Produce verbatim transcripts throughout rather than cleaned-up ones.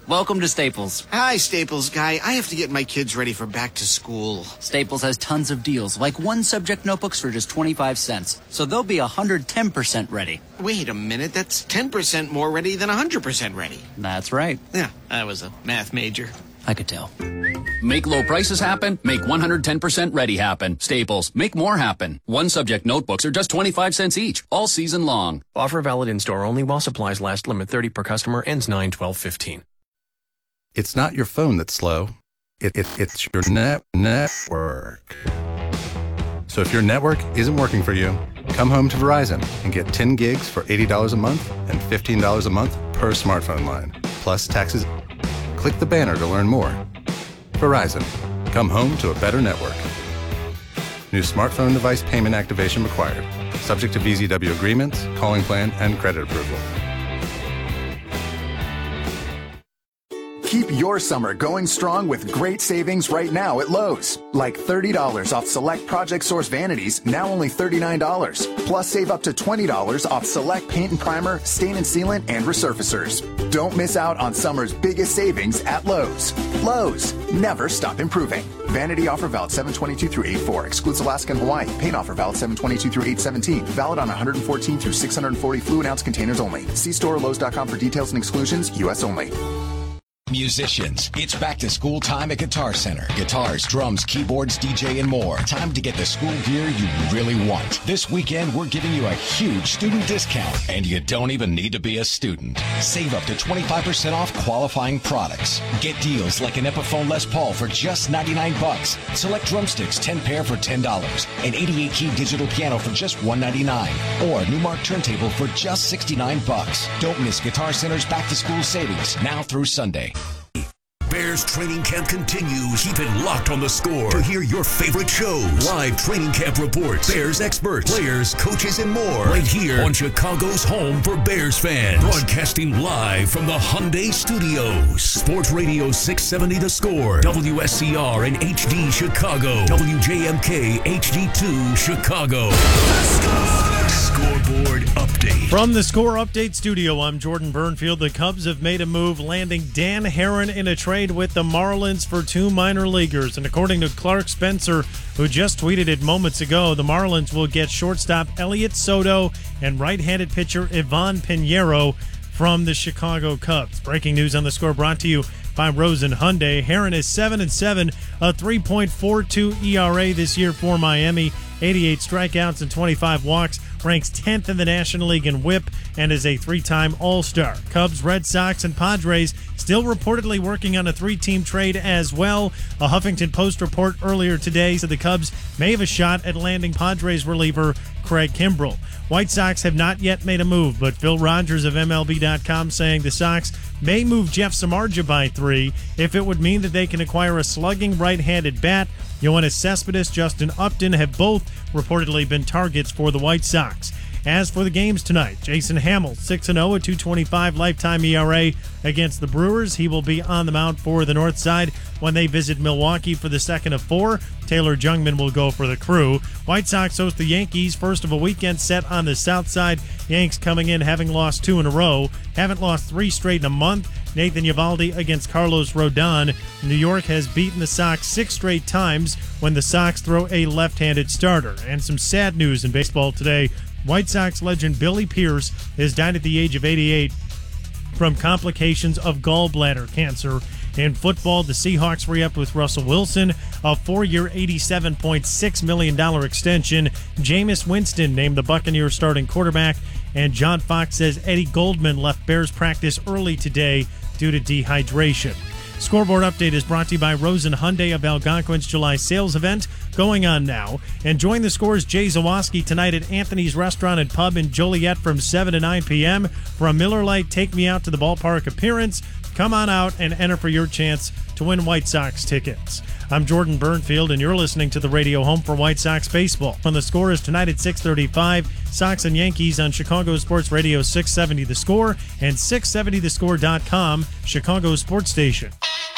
welcome to Staples. Hi, Staples guy. I have to get my kids ready for back to school. Staples has tons of deals, like one subject notebooks for just twenty-five cents. So they'll be one hundred ten percent ready. Wait a minute, that's ten percent more ready than one hundred percent ready. That's right. Yeah, I was a math major. I could tell. Make low prices happen. Make one hundred ten percent ready happen. Staples. Make more happen. One subject notebooks are just twenty-five cents each, all season long. Offer valid in store only while supplies last. Limit thirty per customer. Ends nine twelve fifteen. It's not your phone that's slow. It, it, it's your net network. So if your network isn't working for you, come home to Verizon and get ten gigs for eighty dollars a month and fifteen dollars a month per smartphone line, plus taxes. Click the banner to learn more. Verizon. Come home to a better network. New smartphone device payment activation required. Subject to V Z W agreements, calling plan, and credit approval. Keep your summer going strong with great savings right now at Lowe's. Like thirty dollars off select Project Source vanities, now only thirty-nine dollars. Plus save up to twenty dollars off select paint and primer, stain and sealant, and resurfacers. Don't miss out on summer's biggest savings at Lowe's. Lowe's, never stop improving. Vanity offer valid seven twenty-two through eight four. Excludes Alaska and Hawaii. Paint offer valid seven twenty-two through eight seventeen. Valid on one hundred fourteen through six hundred forty fluid ounce containers only. See store or Lowe's dot com for details and exclusions. U S only. Musicians, it's back to school time at Guitar Center. Guitars, drums, keyboards, D J, and more. Time to get the school gear you really want. This weekend, we're giving you a huge student discount, and you don't even need to be a student. Save up to twenty-five percent off qualifying products. Get deals like an Epiphone Les Paul for just ninety-nine bucks. Select drumsticks, ten pair for ten dollars. An eighty-eight key digital piano for just one ninety-nine. Or a Newmark turntable for just sixty-nine bucks. Don't miss Guitar Center's back to school savings, now through Sunday. Bears training camp continues. Keep it locked on The Score to hear your favorite shows, live training camp reports, Bears experts, players, coaches, and more. Right here on Chicago's home for Bears fans. Broadcasting live from the Hyundai Studios. Sports Radio six seventy The Score. W S C R and H D Chicago. W J M K H D two Chicago. The Score. Scoreboard update. From the Score Update studio, I'm Jordan Burnfield. The Cubs have made a move, landing Dan Herron in a trade with the Marlins for two minor leaguers. And according to Clark Spencer, who just tweeted it moments ago, the Marlins will get shortstop Elliot Soto and right-handed pitcher Ivan Pinheiro from the Chicago Cubs. Breaking news on The Score brought to you by Rosen Hyundai. Herron is seven and seven, a three point four two E R A this year for Miami, eighty-eight strikeouts and twenty-five walks, ranks tenth in the National League in whip, and is a three-time All-Star. Cubs, Red Sox, and Padres still reportedly working on a three-team trade as well. A Huffington Post report earlier today said the Cubs may have a shot at landing Padres reliever Craig Kimbrell. White Sox have not yet made a move, but Phil Rogers of M L B dot com saying the Sox may move Jeff Samardzija by three if it would mean that they can acquire a slugging right-handed bat. Yoenis Cespedes, Justin Upton have both reportedly been targets for the White Sox. As for the games tonight, Jason Hamill, six and oh, a two twenty-five lifetime E R A against the Brewers. He will be on the mound for the North Side when they visit Milwaukee for the second of four. Taylor Jungmann will go for the Crew. White Sox host the Yankees, first of a weekend set on the South Side. Yanks coming in having lost two in a row, haven't lost three straight in a month. Nathan Eovaldi against Carlos Rodon. New York has beaten the Sox six straight times when the Sox throw a left-handed starter. And some sad news in baseball today. White Sox legend Billy Pierce has died at the age of eighty-eight from complications of gallbladder cancer. In football, the Seahawks re-upped with Russell Wilson, a four-year, eighty-seven point six million dollars extension. Jameis Winston named the Buccaneers starting quarterback, and John Fox says Eddie Goldman left Bears practice early today due to dehydration. Scoreboard Update is brought to you by Rosen Hyundai of Algonquin's July sales event going on now. And join the Score's Jay Zawoski tonight at Anthony's Restaurant and Pub in Joliet from seven to nine p.m. for a Miller Lite Take Me Out to the Ballpark appearance. Come on out and enter for your chance to win White Sox tickets. I'm Jordan Burnfield, and you're listening to the radio home for White Sox baseball. On The Score is tonight at six thirty-five, Sox and Yankees on Chicago Sports Radio six seventy The Score and six seventy the score dot com, Chicago sports station.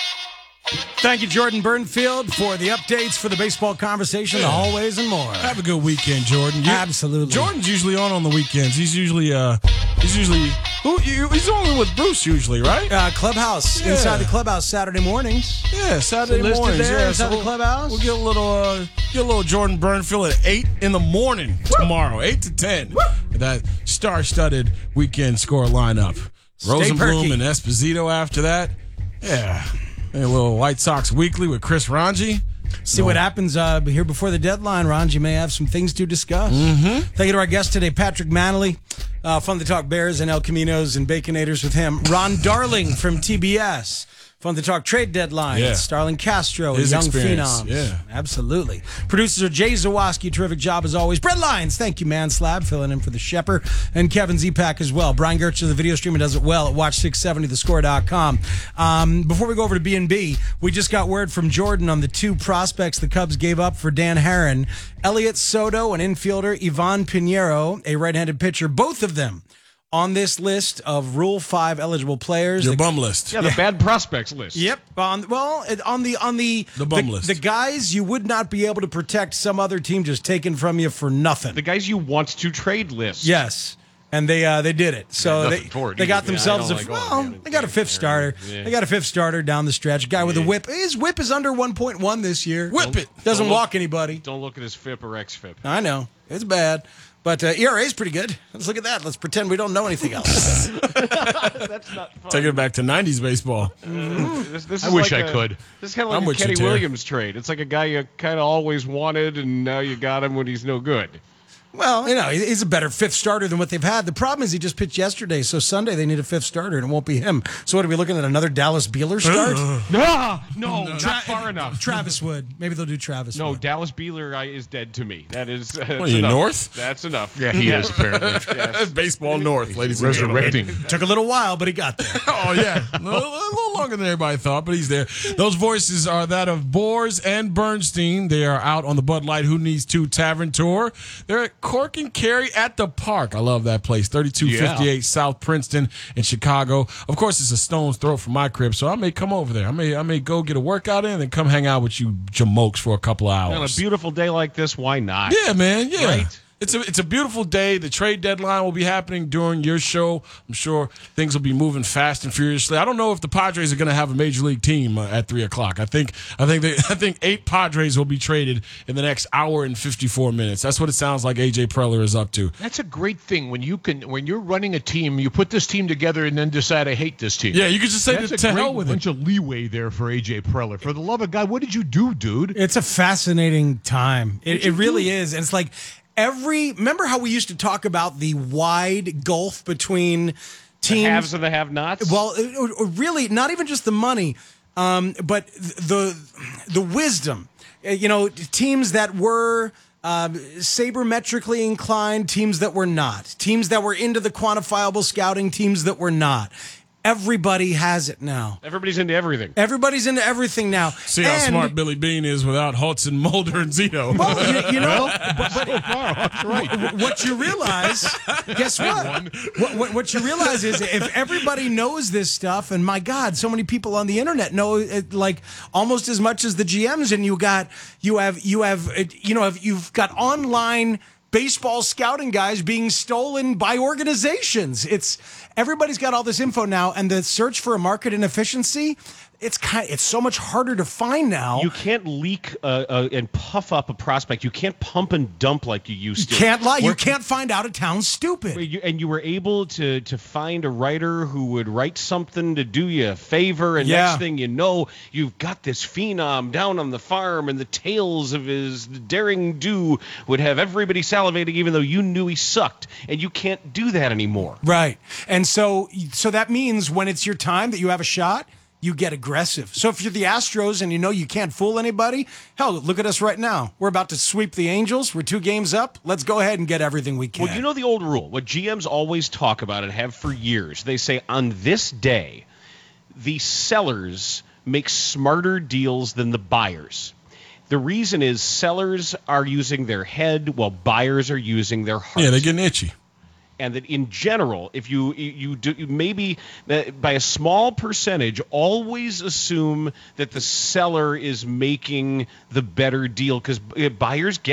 Thank you, Jordan Burnfield, for the updates for the baseball conversation, the hallways, and more. Have a good weekend, Jordan. You, Absolutely. Jordan's usually on on the weekends. He's usually uh, he's usually Who, you, he's only with Bruce usually, right? Uh, clubhouse, Yeah. inside the clubhouse Saturday mornings. Yeah, Saturday listed mornings. there yeah, inside the we'll, clubhouse? We'll get a little, uh, get a little Jordan Burnfield at eight in the morning tomorrow, eight to ten. That star-studded weekend score lineup. Rosenblum perky. and Esposito after that. Yeah, and a little White Sox Weekly with Chris Ranji. See what happens uh, here before the deadline, Ron. You may have some things to discuss. Mm-hmm. Thank you to our guest today, Patrick Manley. Uh, fun to talk Bears and El Caminos and Baconators with him. Ron Darling from T B S. Fun to talk trade deadline. Yeah. Starling Castro, His young experience, phenoms. yeah. Absolutely. Producers are Jay Zawoski. Terrific job as always. Brett Lyons, thank you, man. Slab filling in for the Shepard. And Kevin Zepak as well. Brian Gertz of the video stream and does it well at watch six seventy the score dot com. Um, before we go over to B and B, we just got word from Jordan on the two prospects the Cubs gave up for Dan Herron. Elliot Soto, an infielder, Ivan Pinheiro, a right-handed pitcher. Both of them on this list of Rule Five eligible players. Your The- bum list. Yeah, the bad prospects list. Yep. On well, it- on the on the The bum the, list. the guys you would not be able to protect some other team just taken from you for nothing. The guys you want to trade list. Yes. And they uh, they did it. So Yeah, they, nothing toward they either. got Yeah, I themselves don't a like well, going down and they got a fifth starter. Yeah. They got a fifth starter down the stretch. Guy with a whip. His whip is under one point one this year. Whip it. Doesn't Don't look- walk anybody. Don't look at his F I P or X F I P. I know. It's bad. But uh, E R A is pretty good. Let's look at that. Let's pretend we don't know anything else. That's not fun. Taking it back to nineties baseball. This, this I is wish like I a- could. This is kind of I'm like a with you, Kenny Terry. Williams trade. It's like a guy you kind of always wanted, and now you got him when he's no good. Well, you know, he- he's a better fifth starter than what they've had. The problem is he just pitched yesterday, so Sunday they need a fifth starter, and it won't be him. So what, are we looking at another Dallas Beeler start? Ah, no, not far enough. Travis Wood. Maybe they'll do Travis No, Wood. Dallas Beeler I- is dead to me. That is. That's What are you, enough. North? That's enough. Yeah, he is, apparently. Yes. Baseball North, ladies and gentlemen. Resurrecting. Took a little while, but he got there. Oh, yeah. A little, a little longer than everybody thought, but he's there. Those voices are that of Boers and Bernstein. They are out on the Bud Light Who Needs To Tavern Tour. They're at Cork and Carry at the Park. I love that place. thirty-two fifty-eight South Princeton in Chicago. Of course, it's a stone's throw from my crib, so I may come over there. I may I may go get a workout in and come hang out with you jamokes for a couple of On a hours. beautiful day like this, why not? Yeah, man. Yeah. Right? It's a it's a beautiful day. The trade deadline will be happening during your show. I'm sure things will be moving fast and furiously. I don't know if the Padres are going to have a major league team uh, at three o'clock. I think I think they, I think eight Padres will be traded in the next hour and fifty-four minutes. That's what it sounds like A J Preller is up to. That's a great thing when you can when you're running a team, you put this team together and then decide I hate this team. Yeah, you could just say That's to, a to great hell with bunch it. of leeway there for A J Preller. For the love of God, what did you do, dude? It's a fascinating time. It, it really is. And it's like every, remember how we used to talk about the wide gulf between The teams? haves and the have-nots. Well, it- or- or really, not even just the money, um, but the the wisdom. Uh, You know, teams that were um, sabermetrically inclined, teams that were not, teams that were into the quantifiable scouting, teams that were not. Everybody has it now. Everybody's into everything. Everybody's into everything now. See how And- smart Billy Bean is without Hudson, Mulder, and Zito. Well, you, you know, but, but So far, that's right. what you realize, guess what? what? What what you realize is if everybody knows this stuff, and my God, so many people on the internet know it like almost as much as the G Ms, and you got you have you have uh, you know have, you've got online baseball scouting guys being stolen by organizations. It's everybody's got all this info now, and the search for a market inefficiency. It's kind. It's so much harder to find now. You can't leak uh, uh, and puff up a prospect. You can't pump and dump like you used to. Can't lie. You Where- can't find out a town's stupid. You, and you were able to to find a writer who would write something to do you a favor, and Yeah. next thing you know, you've got this phenom down on the farm, and the tales of his daring do would have everybody salivating, even though you knew he sucked, and you can't do that anymore. Right. And so so that means when it's your time that you have a shot, you get aggressive. So if you're the Astros and you know you can't fool anybody, hell, look at us right now. We're about to sweep the Angels. We're two games up. Let's go ahead and get everything we can. Well, you know the old rule, what G Ms always talk about and have for years. They say on this day, the sellers make smarter deals than the buyers. The reason is sellers are using their head while buyers are using their heart. Yeah, they're getting itchy. And that in general, if you you, you do maybe uh, by a small percentage, always assume that the seller is making the better deal because buyers get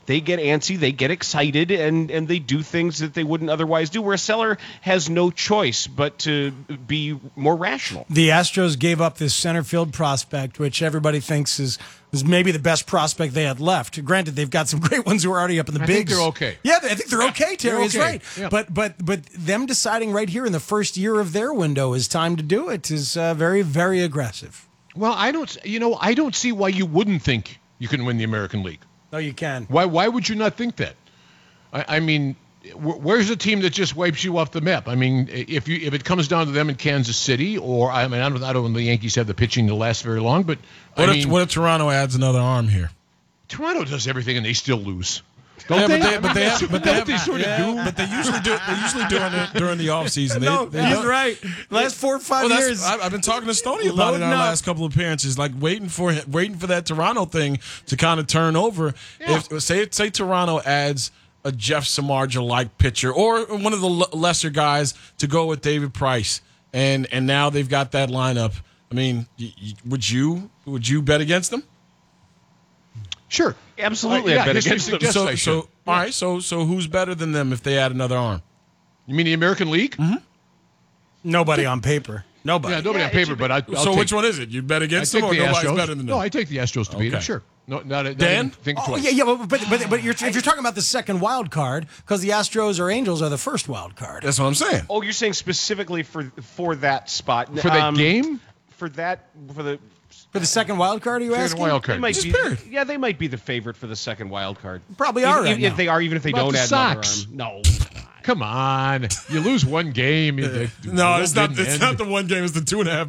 they get antsy, they get excited, and, and they do things that they wouldn't otherwise do, where a seller has no choice but to be more rational. The Astros gave up this center field prospect, which everybody thinks is, is maybe the best prospect they had left. Granted, they've got some great ones who are already up in the I bigs. think they're okay. Yeah, I think they're okay, Terry They're is okay. right. Yeah. But but but them deciding right here in the first year of their window is time to do it is uh, very, very aggressive. Well, I don't. You know, I don't see why you wouldn't think you can win the American League. No, you can. Why? Why would you not think that? I, I mean, wh- where's the team that just wipes you off the map? I mean, if you if it comes down to them in Kansas City, or I mean, I don't, I don't know the Yankees have the pitching to last very long, but What I if mean, what if Toronto adds another arm here? Toronto does everything and they still lose. Don't Yeah, they? but they, I but mean, they, that's- have, but that's they, what they have, sort of yeah, do. but they usually do. They usually do it during the off season. They, No, they he's don't- right. Last four or five Well, that's- years. I- I've been talking to Stoney about it in Loading our up. last couple of appearances, like waiting for waiting for that Toronto thing to kind of turn over. Yeah. If say say Toronto adds a Jeff Samardzija like pitcher or one of the l- lesser guys to go with David Price, and and now they've got that lineup. I mean, y- y- would you would you bet against them? Sure, Absolutely, Uh, yeah, I bet history against them. suggests So I so should. all right, so so who's better than them if they add another arm? You mean the American League? Mm-hmm. Nobody on paper. Nobody. Yeah, nobody Yeah, on paper, it's a- but I. I'll so take, which one is it? You bet I against take them or the nobody's Astros. better than them? No, I take the Astros to beat them. Okay. Sure. No, not, not Dan? even think Oh, twice. yeah, yeah, but but but, but you're, if you're talking about the second wild card, because the Astros or Angels are the first wild card. That's what I'm saying. Oh, you're saying specifically for for that spot. For that Um, game? For that, for the For the second wild card, are you Second asking? wild They card. might Just be, period. yeah, they might be the favorite for the second wild card. Probably Even- are right even if now. they are, even if they About don't the add another Sox? arm. No. Come on, you lose one game. No, it's not. It's not the one game. It's the two and a half